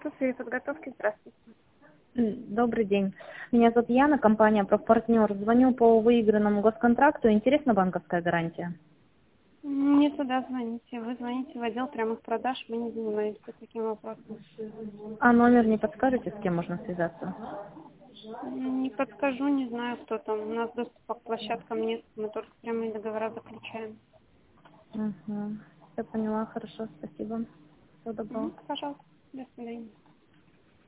Институт переподготовки. Здравствуйте. Добрый день. Меня зовут Яна, компания «Профпартнер». Звоню по выигранному госконтракту. Интересна банковская гарантия? Не туда звоните. Вы звоните в отдел прямых продаж. Мы не занимаемся таким вопросом. А номер не подскажете, с кем можно связаться? Не подскажу, не знаю, кто там. У нас доступа к площадкам нет. Мы только прямые договора заключаем. Угу. Я поняла, хорошо, спасибо. Всего доброго. Пожалуйста. До свидания.